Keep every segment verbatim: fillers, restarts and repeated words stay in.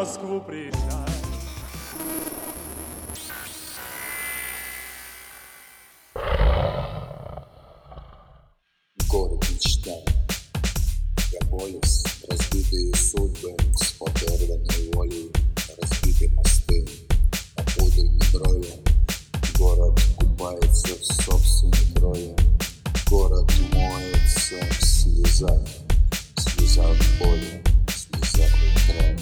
Москву приезжай. Город мечта, мегаполис, разбитые судьбы с подорванной волей, разбитые мосты, опутанные брови. Город купается в собственной крови, город моется в слезах, в слезах боли, в слезах утрат.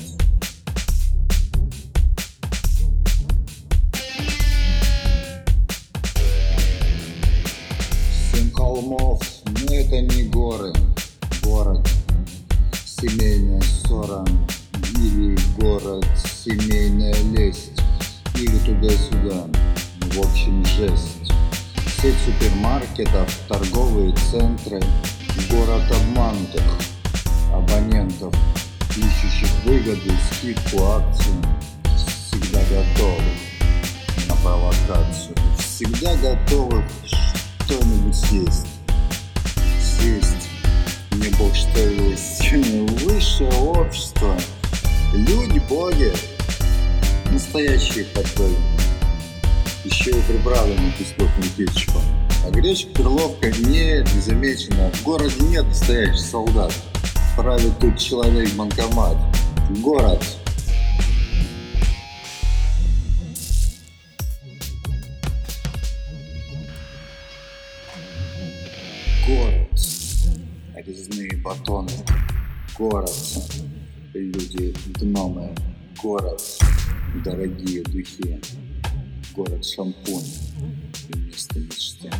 Семь холмов, но это не горы, город семейная ссора, или город семейная лесть, или туда-сюда, в общем жесть. Сеть супермаркетов, торговые центры, город обманутых абонентов, ищущих выгоды, скидку, акции, всегда готовых на провокацию, всегда готовых что-нибудь съесть. Съесть, не бог что есть, высшее общество, люди, боги, настоящие хот-доги, еще и приправлены кислотным кетчупом. А гречка, перловка нет, не замечена. В городе нет настоящих солдат, правит тут человек-банкомат. Город. Город. Резные батоны. Город. Люди-гномы. Город. Дорогие духи. Город шампунь вместо мечты.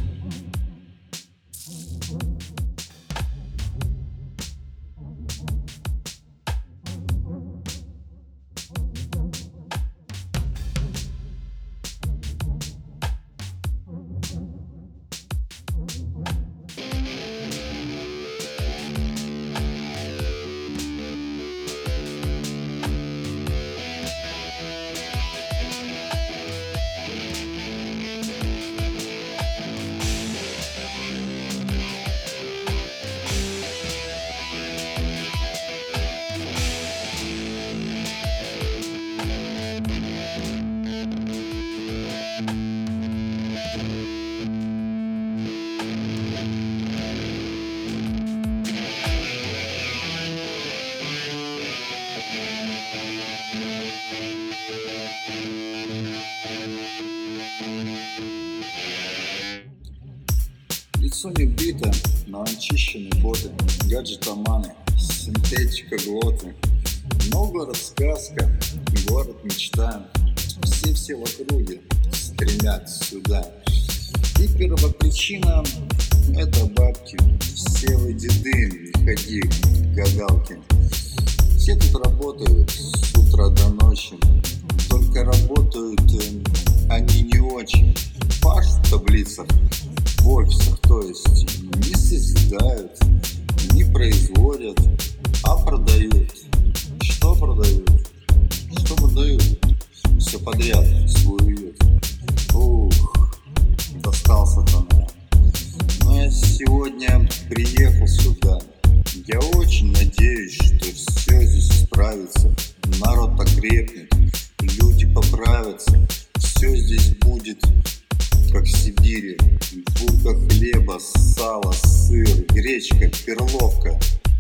Лицо не бито, но очищены боты, гаджетоманы, синтетика глоты. Но город сказка, город мечта, все-все в округе стремятся сюда. И первопричина — это бабки, все вы деды, не ходи к гадалке. Все тут работают с утра до ночи, только работают они не очень. Пашут в таблицах, в офисах, то есть не созидают, не производят, а продают. Что продают? Что продают? Все подряд, свой уют. Ух, достался сатана. Но я сегодня приехал сюда. Я очень надеюсь, что все здесь исправится. Народ окрепнет, люди поправятся. Все здесь будет как в Сибири. Булка хлеба, сало, сыр, гречка, перловка,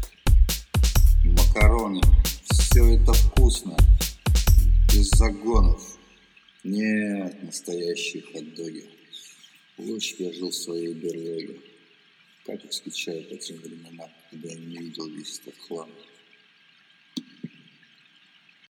макароны. Все это вкусно, без загонов. Нет, настоящие хот-доги. Лучше я жил в своей берлоге. Как я скучаю по тем временам, когда я не видел весь этот хлам.